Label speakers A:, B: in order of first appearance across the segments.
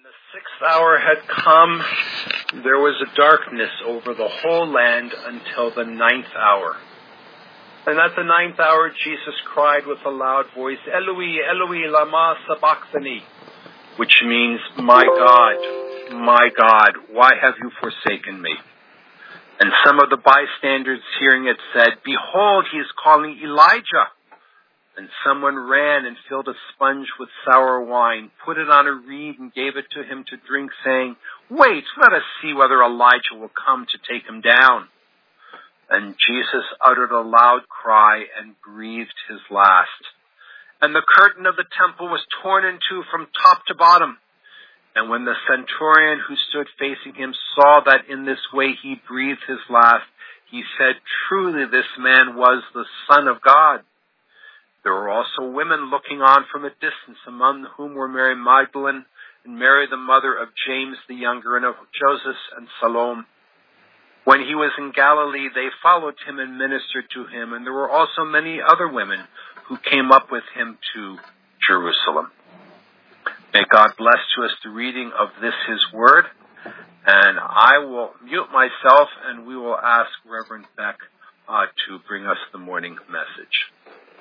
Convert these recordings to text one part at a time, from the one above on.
A: the 6th hour had come, there was a darkness over the whole land until the 9th hour. And at the 9th hour, Jesus cried with a loud voice, Eloi, Eloi, lama sabachthani, which means, my God, why have you forsaken me? And some of the bystanders hearing it said, Behold, he is calling Elijah. And someone ran and filled a sponge with sour wine, put it on a reed and gave it to him to drink, saying, Wait, let us see whether Elijah will come to take him down. And Jesus uttered a loud cry and breathed his last. And the curtain of the temple was torn in two from top to bottom. And when the centurion who stood facing him saw that in this way he breathed his last, he said, Truly this man was the Son of God. There were also women looking on from a distance, among whom were Mary Magdalene and Mary the mother of James the younger and of Joseph and Salome. When he was in Galilee, they followed him and ministered to him, and there were also many other women who came up with him to Jerusalem. May God bless to us the reading of this his word, and I will mute myself, and we will ask Reverend Beck to bring us the morning message.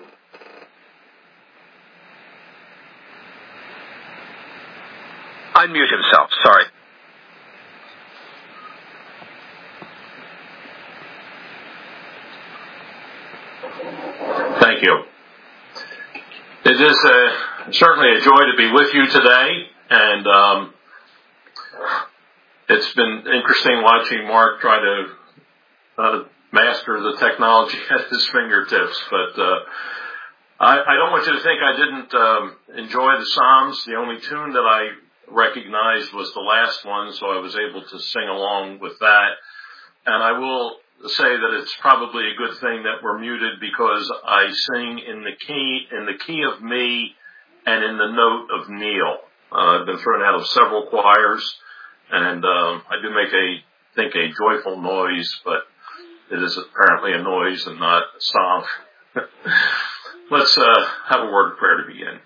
A: Unmute himself, sorry.
B: Thank you. It is certainly a joy to be with you today, and it's been interesting watching Mark try to master the technology at his fingertips, but I don't want you to think I didn't enjoy the Psalms. The only tune that I recognized was the last one, so I was able to sing along with that. And I will say that it's probably a good thing that we're muted, because I sing in the key of me and in the note of Neil. I've been thrown out of several choirs, and I do make a joyful noise, but it is apparently a noise and not a song. Let's have a word of prayer to begin.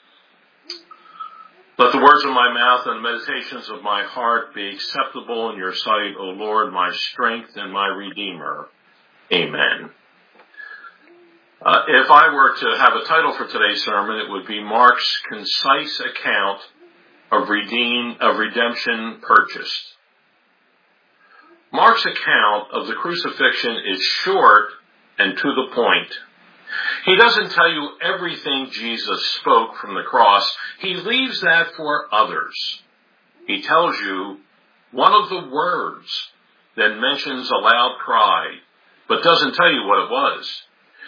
B: Let the words of my mouth and the meditations of my heart be acceptable in your sight, O Lord, my strength and my Redeemer. Amen. If I were to have a title for today's sermon, it would be Mark's Concise Account of Redemption Purchased. Mark's account of the crucifixion is short and to the point. He doesn't tell you everything Jesus spoke from the cross. He leaves that for others. He tells you one of the words, then mentions a loud cry, but doesn't tell you what it was.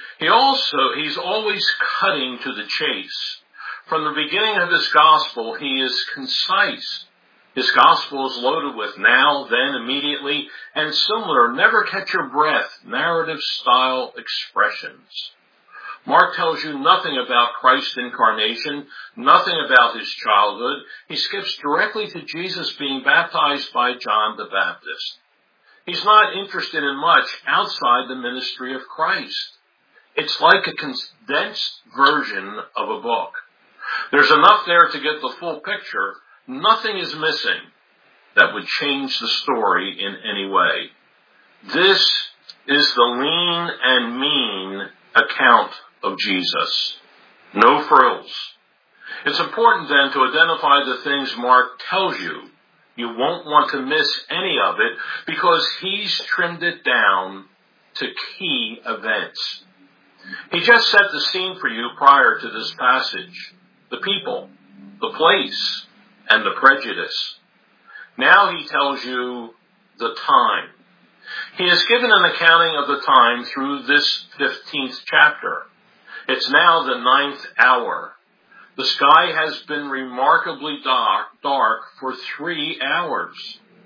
B: He's always cutting to the chase. From the beginning of his gospel, he is concise. His gospel is loaded with now, then, immediately, and similar, never catch your breath, narrative-style expressions. Mark tells you nothing about Christ's incarnation, nothing about his childhood. He skips directly to Jesus being baptized by John the Baptist. He's not interested in much outside the ministry of Christ. It's like a condensed version of a book. There's enough there to get the full picture. Nothing is missing that would change the story in any way. This is the lean and mean account of Jesus. No frills. It's important then to identify the things Mark tells you. You won't want to miss any of it, because he's trimmed it down to key events. He just set the scene for you prior to this passage. The people, the place, and the prejudice. Now he tells you the time. He has given an accounting of the time through this 15th chapter. It's now the 9th hour. The sky has been remarkably dark for 3 hours.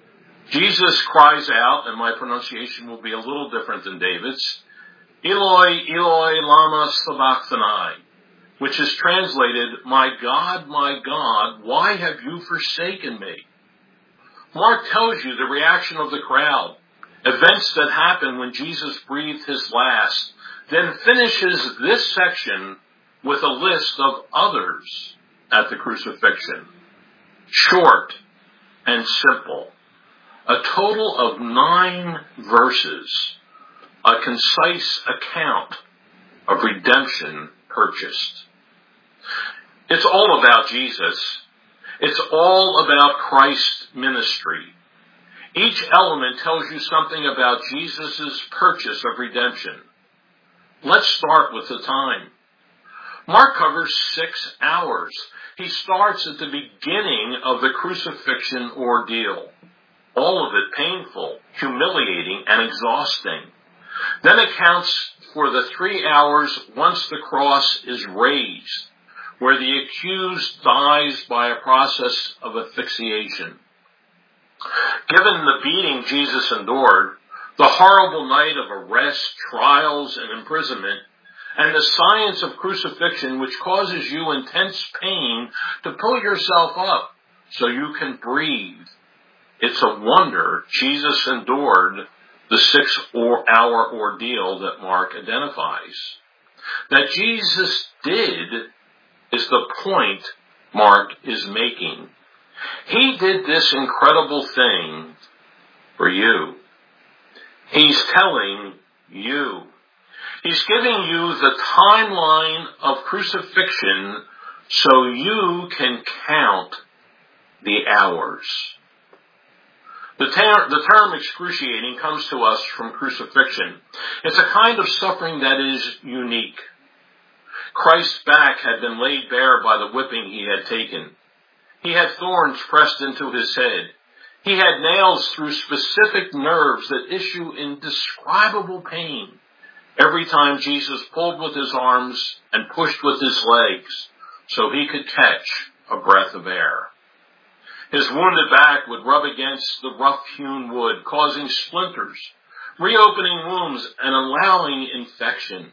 B: Jesus cries out, and my pronunciation will be a little different than David's, Eloi, Eloi, lama sabachthani, which is translated, my God, why have you forsaken me? Mark tells you the reaction of the crowd, events that happened when Jesus breathed his last, then finishes this section with a list of others at the crucifixion. short and simple. A total of 9 verses, a concise account of redemption purchased. It's all about Jesus. It's all about Christ's ministry. Each element tells you something about Jesus' purchase of redemption. Let's start with the time. Mark covers 6 hours. He starts at the beginning of the crucifixion ordeal. All of it painful, humiliating, and exhausting. Then accounts for the 3 hours once the cross is raised, where the accused dies by a process of asphyxiation. Given the beating Jesus endured, the horrible night of arrest, trials, and imprisonment, and the science of crucifixion, which causes you intense pain to pull yourself up so you can breathe, it's a wonder Jesus endured the 6-hour ordeal that Mark identifies. That Jesus did is the point Mark is making. He did this incredible thing for you. He's telling you. He's giving you the timeline of crucifixion so you can count the hours. The term excruciating comes to us from crucifixion. It's a kind of suffering that is unique. Christ's back had been laid bare by the whipping he had taken. He had thorns pressed into his head. He had nails through specific nerves that issue indescribable pain every time Jesus pulled with his arms and pushed with his legs so he could catch a breath of air. His wounded back would rub against the rough-hewn wood, causing splinters, reopening wounds, and allowing infection.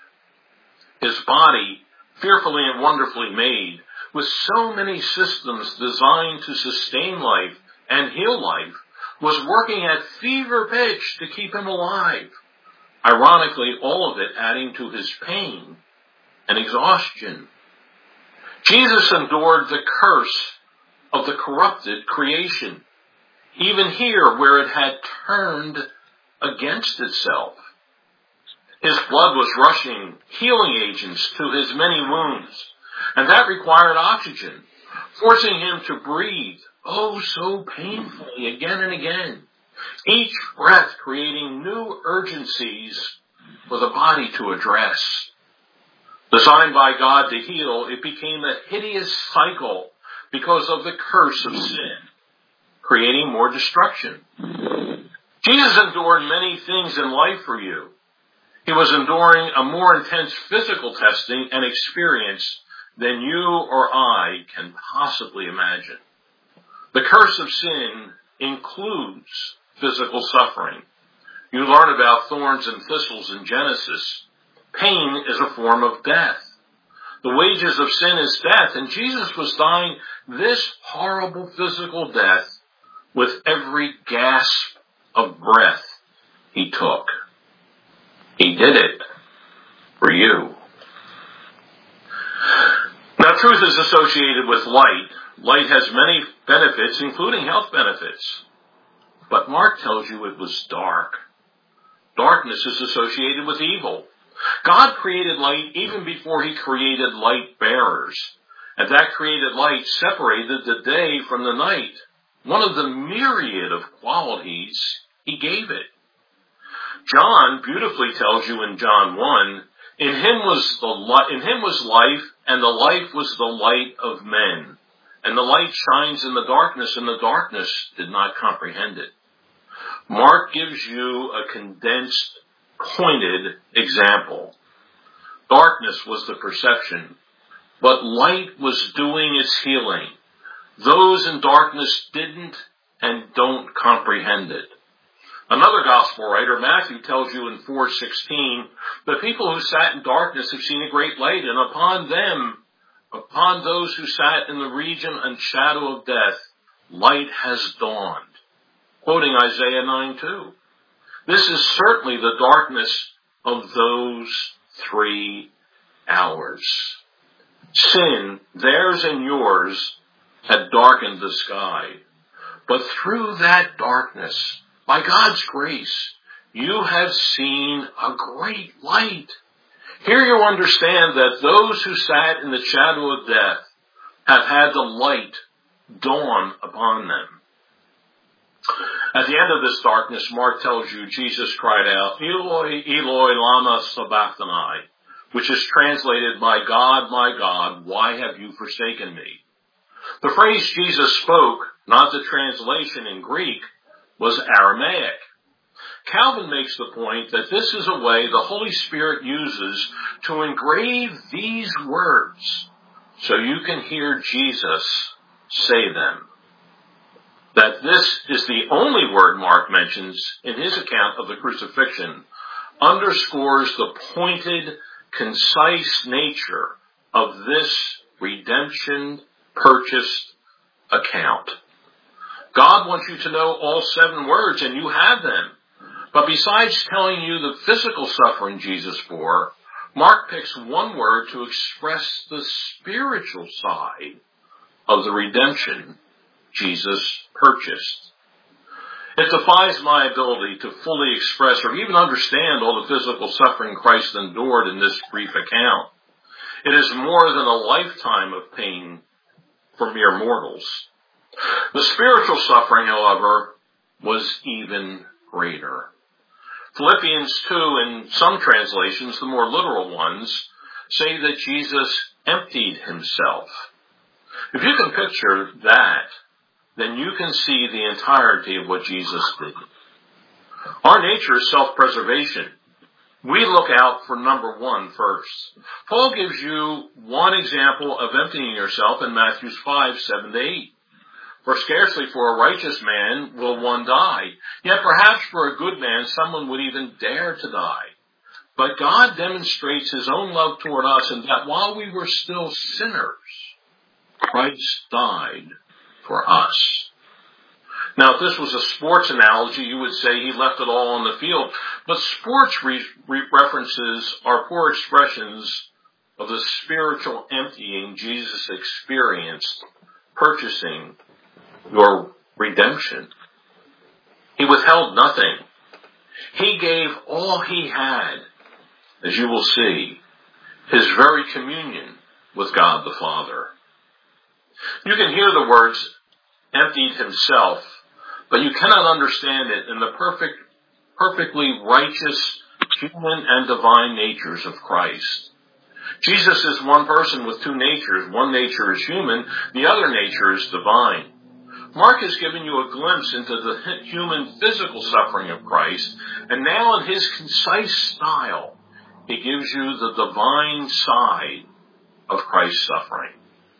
B: His body, fearfully and wonderfully made, with so many systems designed to sustain life and heal life, was working at fever pitch to keep him alive. Ironically, all of it adding to his pain and exhaustion. Jesus endured the curse of the corrupted creation, even here where it had turned against itself. His blood was rushing healing agents to his many wounds, and that required oxygen, forcing him to breathe, oh so painfully, again and again, each breath creating new urgencies for the body to address. Designed by God to heal, it became a hideous cycle because of the curse of sin, creating more destruction. Jesus endured many things in life for you. He was enduring a more intense physical testing and experience than you or I can possibly imagine. The curse of sin includes physical suffering. You learn about thorns and thistles in Genesis. Pain is a form of death. The wages of sin is death, and Jesus was dying this horrible physical death with every gasp of breath he took. He did it for you. Now, truth is associated with light. Light has many benefits, including health benefits. But Mark tells you it was dark. Darkness is associated with evil. God created light even before he created light bearers. And that created light separated the day from the night, one of the myriad of qualities he gave it. John beautifully tells you in John 1, in him was life, and the life was the light of men. And the light shines in the darkness, and the darkness did not comprehend it. Mark gives you a condensed, pointed example. Darkness was the perception, but light was doing its healing. Those in darkness didn't and don't comprehend it. Another gospel writer, Matthew, tells you in 4:16, the people who sat in darkness have seen a great light, and upon those who sat in the region and shadow of death, light has dawned. Quoting Isaiah 9:2. This is certainly the darkness of those 3 hours. Sin, theirs and yours, had darkened the sky. But through that darkness, by God's grace, you have seen a great light. Here you understand that those who sat in the shadow of death have had the light dawn upon them. At the end of this darkness, Mark tells you Jesus cried out, Eloi, Eloi, lama sabachthani, which is translated, my God, why have you forsaken me? The phrase Jesus spoke, not the translation in Greek, was Aramaic. Calvin makes the point that this is a way the Holy Spirit uses to engrave these words so you can hear Jesus say them. That this is the only word Mark mentions in his account of the crucifixion underscores the pointed, concise nature of this redemption purchased account. God wants you to know all 7 words, and you have them. But besides telling you the physical suffering Jesus bore, Mark picks one word to express the spiritual side of the redemption Jesus purchased. It defies my ability to fully express or even understand all the physical suffering Christ endured in this brief account. It is more than a lifetime of pain for mere mortals. The spiritual suffering, however, was even greater. Philippians 2, in some translations, the more literal ones, say that Jesus emptied himself. If you can picture that, then you can see the entirety of what Jesus did. Our nature is self-preservation. We look out for number 1 first. Paul gives you one example of emptying yourself in Matthew 5:7-8. For scarcely for a righteous man will one die, yet perhaps for a good man someone would even dare to die. But God demonstrates his own love toward us in that while we were still sinners, Christ died for us. Now, if this was a sports analogy, you would say he left it all on the field. But sports references are poor expressions of the spiritual emptying Jesus experienced, purchasing your redemption. He withheld nothing. He gave all he had, as you will see, his very communion with God the Father. You can hear the words emptied himself, but you cannot understand it in the perfectly righteous human and divine natures of Christ. Jesus is one person with 2 natures. One nature is human, the other nature is divine. Mark has given you a glimpse into the human physical suffering of Christ, and now in his concise style, he gives you the divine side of Christ's suffering.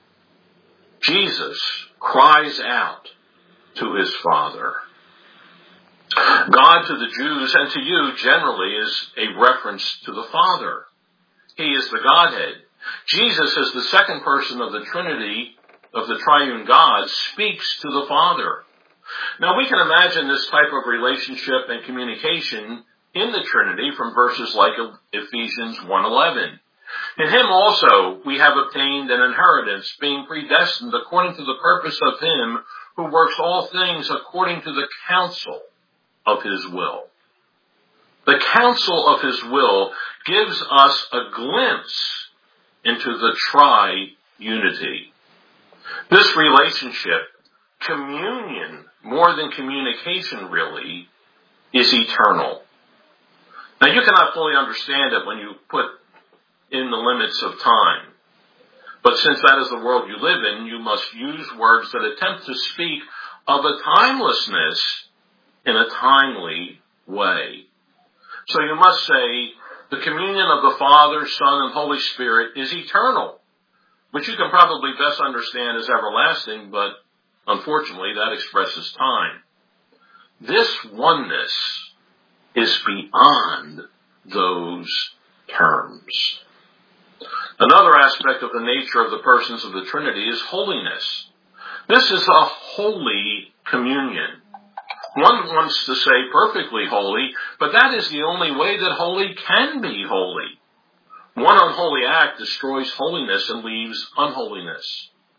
B: Jesus cries out to his Father. God to the Jews and to you generally is a reference to the Father. He is the Godhead. Jesus, as the second person of the Trinity, of the triune God, speaks to the Father. Now we can imagine this type of relationship and communication in the Trinity from verses like Ephesians 1:11. In him also we have obtained an inheritance, being predestined according to the purpose of him who works all things according to the counsel of his will. The counsel of his will gives us a glimpse into the tri-unity. This relationship, communion, more than communication really, is eternal. Now you cannot fully understand it when you put in the limits of time. But since that is the world you live in, you must use words that attempt to speak of a timelessness in a timely way. So you must say, the communion of the Father, Son, and Holy Spirit is eternal, which you can probably best understand as everlasting, but unfortunately that expresses time. This oneness is beyond those terms. Another aspect of the nature of the persons of the Trinity is holiness. This is a holy communion. One wants to say perfectly holy, but that is the only way that holy can be holy. One unholy act destroys holiness and leaves unholiness.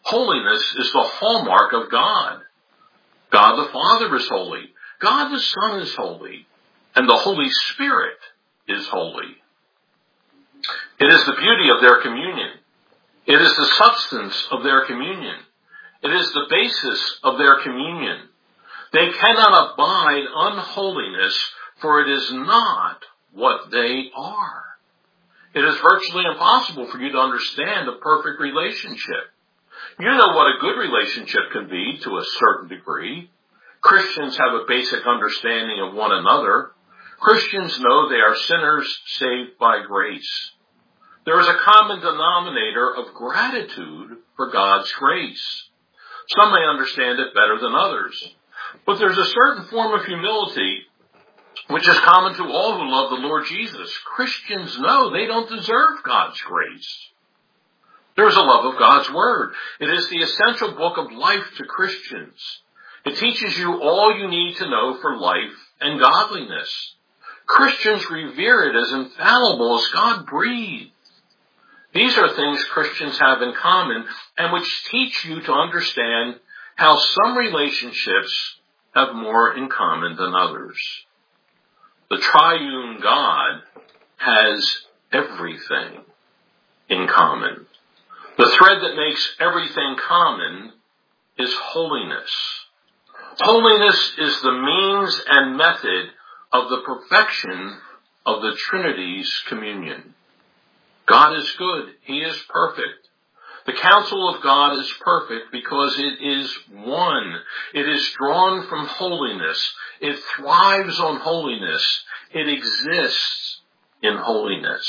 B: Holiness is the hallmark of God. God the Father is holy. God the Son is holy. And the Holy Spirit is holy. It is the beauty of their communion. It is the substance of their communion. It is the basis of their communion. They cannot abide unholiness, for it is not what they are. It is virtually impossible for you to understand a perfect relationship. You know what a good relationship can be to a certain degree. Christians have a basic understanding of one another. Christians know they are sinners saved by grace. There is a common denominator of gratitude for God's grace. Some may understand it better than others. But there's a certain form of humility which is common to all who love the Lord Jesus. Christians know they don't deserve God's grace. There is a love of God's Word. It is the essential book of life to Christians. It teaches you all you need to know for life and godliness. Christians revere it as infallible as God breathed. These are things Christians have in common and which teach you to understand how some relationships have more in common than others. The triune God has everything in common. The thread that makes everything common is holiness. Holiness is the means and method of the perfection of the Trinity's communion. God is good. He is perfect. The counsel of God is perfect because it is one. It is drawn from holiness. It thrives on holiness. It exists in holiness.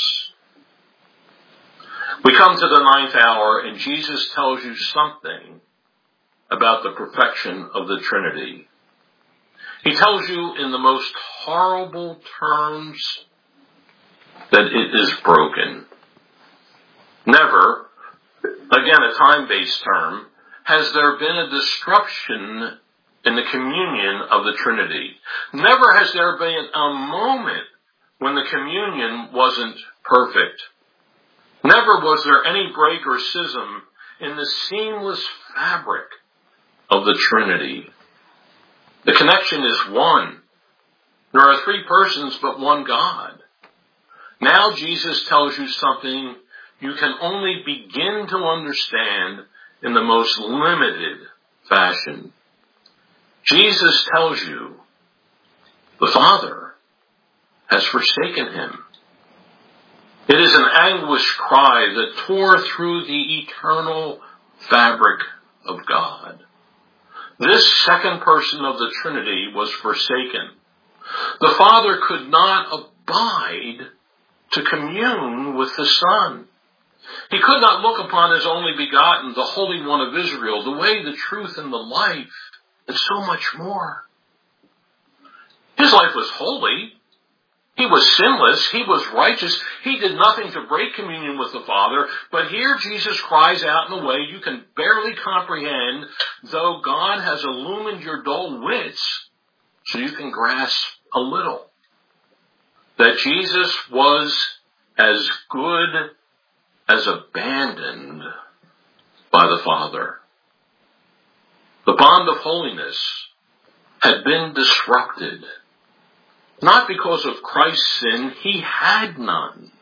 B: We come to the 9th hour and Jesus tells you something about the perfection of the Trinity. He tells you in the most horrible terms that it is broken. Never, again a time-based term, has there been a disruption in the communion of the Trinity. Never has there been a moment when the communion wasn't perfect. Never was there any break or schism in the seamless fabric of the Trinity. The connection is one. There are 3 persons but one God. Now Jesus tells you something you can only begin to understand in the most limited fashion. Jesus tells you the Father has forsaken him. It is an anguished cry that tore through the eternal fabric of God. This second person of the Trinity was forsaken. The Father could not abide to commune with the Son. He could not look upon his only begotten, the Holy One of Israel, the way, the truth, and the life, and so much more. His life was holy. He was sinless. He was righteous. He did nothing to break communion with the Father. But here Jesus cries out in a way you can barely comprehend, though God has illumined your dull wits so you can grasp a little. That Jesus was as good as abandoned by the Father. The bond of holiness had been disrupted. Not because of Christ's sin, he had none,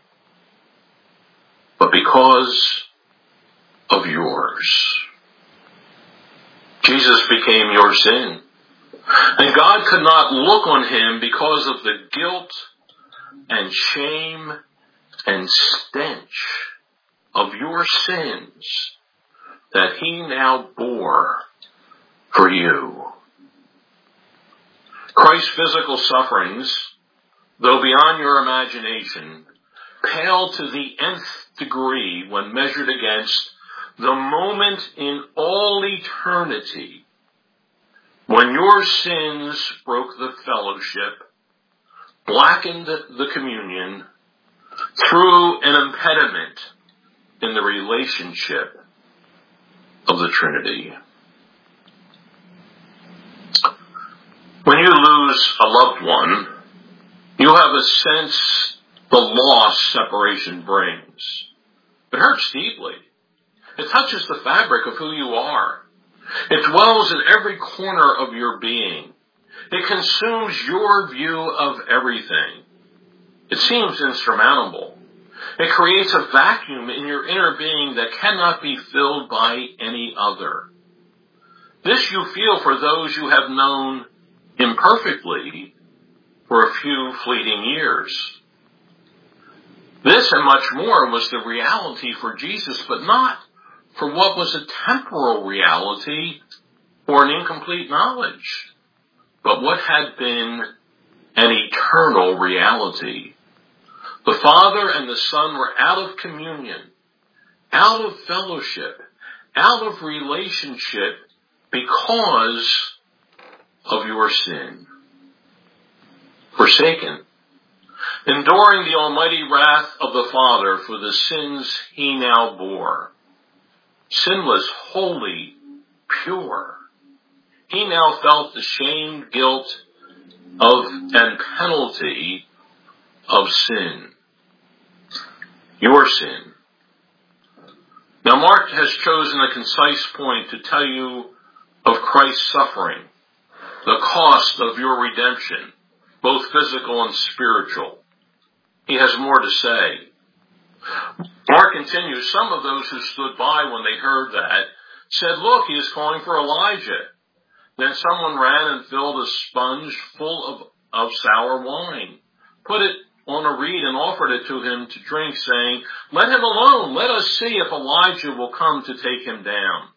B: but because of yours. Jesus became your sin. And God could not look on him because of the guilt and shame and stench of your sins that he now bore for you. Christ's physical sufferings, though beyond your imagination, pale to the nth degree when measured against the moment in all eternity when your sins broke the fellowship, blackened the communion, threw an impediment in the relationship of the Trinity. When you lose a loved one, you have a sense the loss separation brings. It hurts deeply. It touches the fabric of who you are. It dwells in every corner of your being. It consumes your view of everything. It seems insurmountable. It creates a vacuum in your inner being that cannot be filled by any other. This you feel for those you have known imperfectly for a few fleeting years. This and much more was the reality for Jesus, but not for what was a temporal reality or an incomplete knowledge, but what had been an eternal reality. The Father and the Son were out of communion, out of fellowship, out of relationship because of your sin. Forsaken, enduring the almighty wrath of the Father for the sins he now bore. Sinless, holy, pure. He now felt the shame, guilt, and penalty of sin. Your sin. Now Mark has chosen a concise point to tell you of Christ's suffering, the cost of your redemption, both physical and spiritual. He has more to say. Mark continues, some of those who stood by when they heard that said, "Look, he is calling for Elijah." Then someone ran and filled a sponge full of sour wine, put it on a reed and offered it to him to drink, saying, "Let him alone. Let us see if Elijah will come to take him down."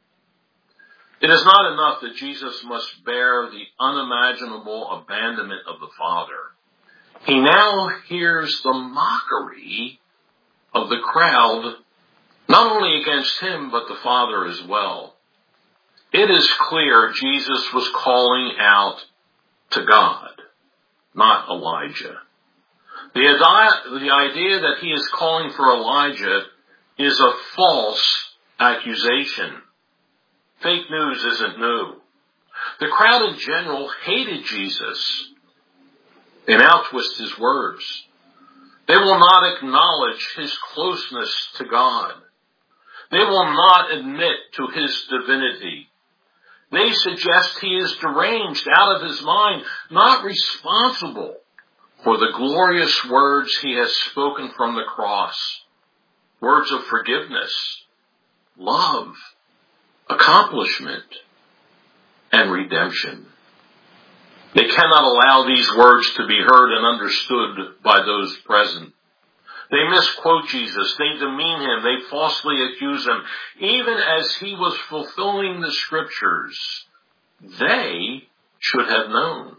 B: It is not enough that Jesus must bear the unimaginable abandonment of the Father. He now hears the mockery of the crowd, not only against him, but the Father as well. It is clear Jesus was calling out to God, not Elijah. The idea that he is calling for Elijah is a false accusation. Fake news isn't new. The crowd in general hated Jesus. They now twist his words. They will not acknowledge his closeness to God. They will not admit to his divinity. They suggest he is deranged, out of his mind, not responsible for the glorious words he has spoken from the cross. Words of forgiveness, love, accomplishment, and redemption. They cannot allow these words to be heard and understood by those present. They misquote Jesus. They demean him. They falsely accuse him. Even as he was fulfilling the scriptures, they should have known.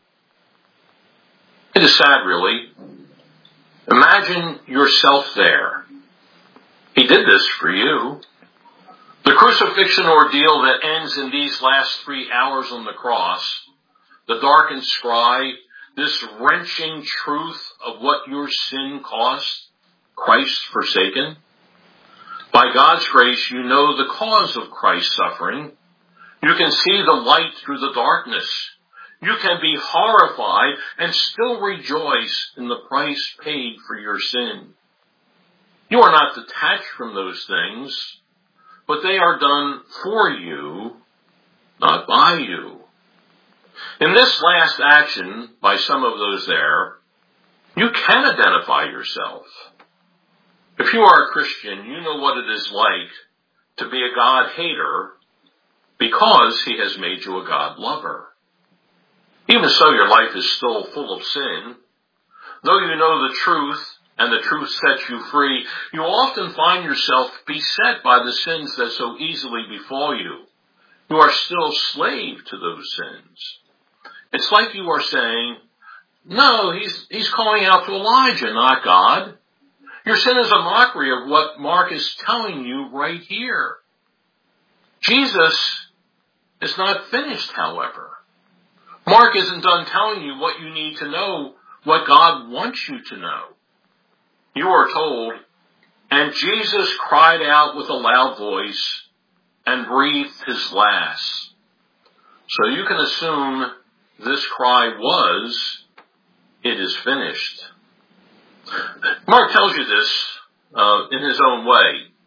B: It is sad, really. Imagine yourself there. He did this for you. The crucifixion ordeal that ends in these last 3 hours on the cross, the darkened scribe, this wrenching truth of what your sin cost, Christ forsaken. By God's grace, you know the cause of Christ's suffering. You can see the light through the darkness. You can be horrified and still rejoice in the price paid for your sin. You are not detached from those things, but they are done for you, not by you. In this last action by some of those there, you can identify yourself. If you are a Christian, you know what it is like to be a God hater because he has made you a God lover. Even so, your life is still full of sin. Though you know the truth and the truth sets you free, you often find yourself beset by the sins that so easily befall you. You are still slave to those sins. It's like you are saying, no, he's calling out to Elijah, not God. Your sin is a mockery of what Mark is telling you right here. Jesus is not finished, however. Mark isn't done telling you what you need to know, what God wants you to know. You are told, and Jesus cried out with a loud voice and breathed his last. So you can assume this cry was, it is finished. Mark tells you this in his own way.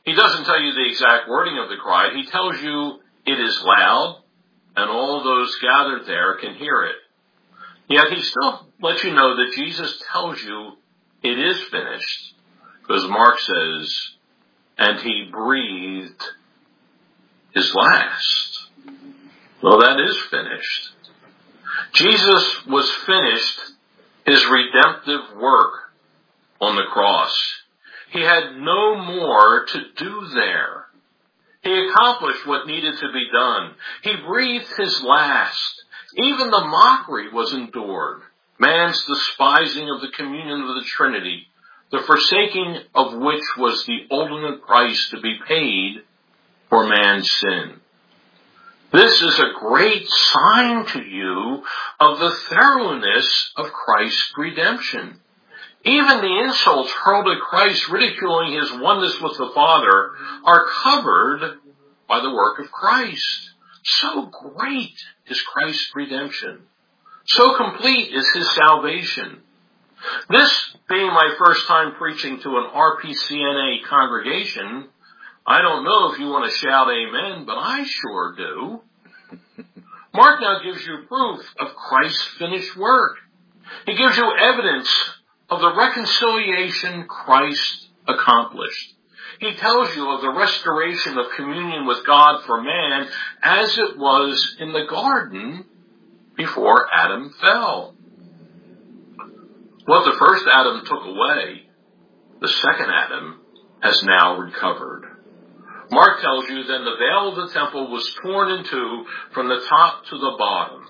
B: He doesn't tell you the exact wording of the cry. He tells you it is loud, and all those gathered there can hear it. Yet he still lets you know that Jesus tells you it is finished, because Mark says, and he breathed his last. Well, that is finished. Jesus was finished his redemptive work on the cross. He had no more to do there. He accomplished what needed to be done. He breathed his last. Even the mockery was endured. Man's despising of the communion of the Trinity, the forsaking of which was the ultimate price to be paid for man's sin. This is a great sign to you of the thoroughness of Christ's redemption. Even the insults hurled at Christ, ridiculing his oneness with the Father, are covered by the work of Christ. So great is Christ's redemption. So complete is his salvation. This being my first time preaching to an RPCNA congregation, I don't know if you want to shout amen, but I sure do. Mark now gives you proof of Christ's finished work. He gives you evidence of the reconciliation Christ accomplished. He tells you of the restoration of communion with God for man as it was in the garden before Adam fell. What the first Adam took away, the second Adam has now recovered. Mark tells you then the veil of the temple was torn in two from the top to the bottom.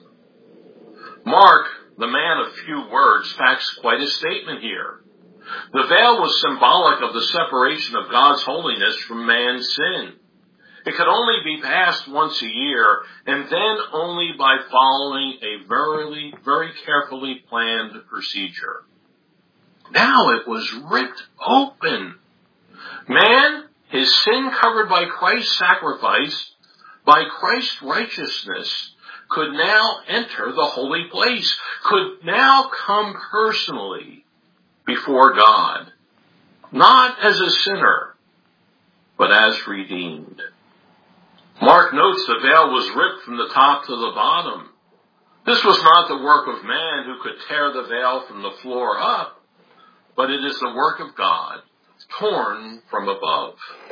B: Mark, the man of few words, packs quite a statement here. The veil was symbolic of the separation of God's holiness from man's sin. It could only be passed once a year, and then only by following a very carefully planned procedure. Now it was ripped open. Man, his sin covered by Christ's sacrifice, by Christ's righteousness, could now enter the holy place, could now come personally before God, not as a sinner, but as redeemed. Mark notes the veil was ripped from the top to the bottom. This was not the work of man who could tear the veil from the floor up, but it is the work of God, torn from above.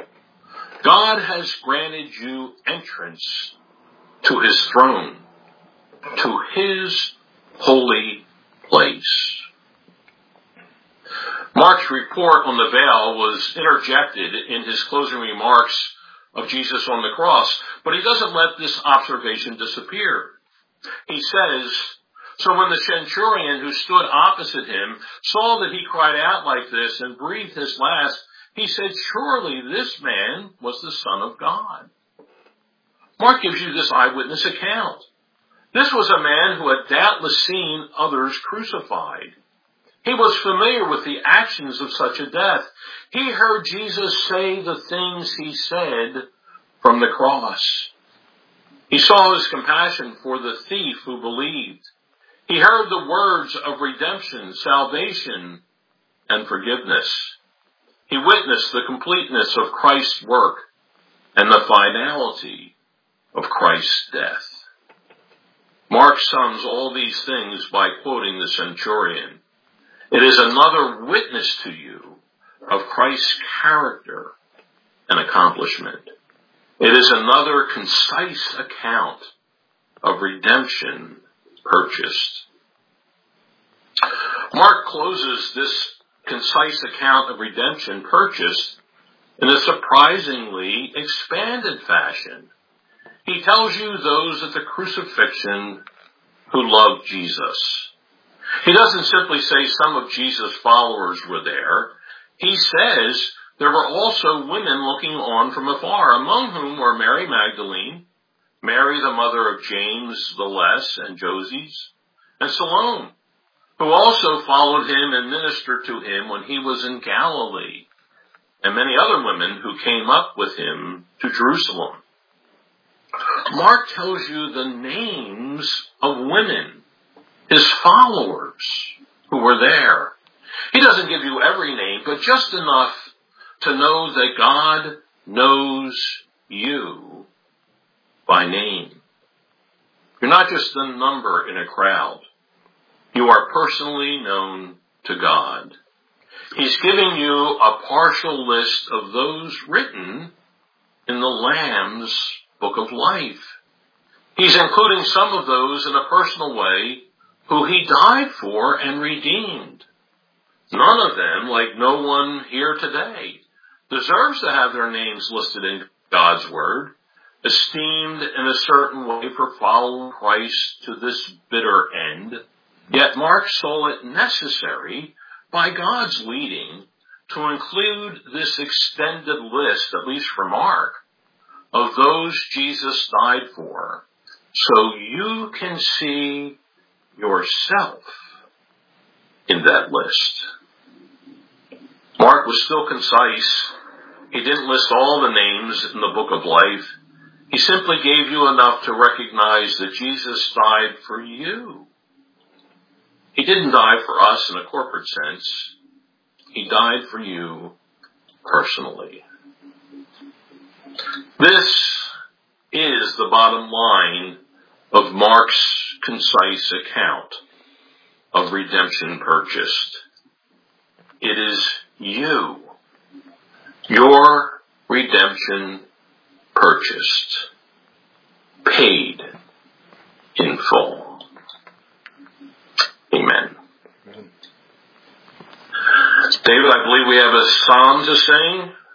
B: God has granted you entrance to his throne, to his holy place. Mark's report on the veil was interjected in his closing remarks of Jesus on the cross, but he doesn't let this observation disappear. He says, so when the centurion who stood opposite him saw that he cried out like this and breathed his last, he said, surely this man was the Son of God. Mark gives you this eyewitness account. This was a man who had doubtless seen others crucified. He was familiar with the actions of such a death. He heard Jesus say the things he said from the cross. He saw his compassion for the thief who believed. He heard the words of redemption, salvation, and forgiveness. He witnessed the completeness of Christ's work and the finality of Christ's death. Mark sums all these things by quoting the centurion. It is another witness to you of Christ's character and accomplishment. It is another concise account of redemption purchased. Mark closes this concise account of redemption purchased in a surprisingly expanded fashion. He tells you those at the crucifixion who loved Jesus. He doesn't simply say some of Jesus' followers were there. He says there were also women looking on from afar, among whom were Mary Magdalene, Mary the mother of James the Less and Joses, and Salome, who also followed him and ministered to him when he was in Galilee, and many other women who came up with him to Jerusalem. Mark tells you the names of women, his followers, who were there. He doesn't give you every name, but just enough to know that God knows you by name. You're not just a number in a crowd. You are personally known to God. He's giving you a partial list of those written in the Lamb's Book of Life. He's including some of those in a personal way who he died for and redeemed. None of them, like no one here today, deserves to have their names listed in God's Word, esteemed in a certain way for following Christ to this bitter end. Yet Mark saw it necessary, by God's leading, to include this extended list, at least for Mark, of those Jesus died for, so you can see yourself in that list. Mark was still concise. He didn't list all the names in the Book of Life. He simply gave you enough to recognize that Jesus died for you. He didn't die for us in a corporate sense. He died for you personally. This is the bottom line of Mark's concise account of redemption purchased. It is you, your redemption purchased, paid in full. Amen. David, I believe we have a psalm to sing.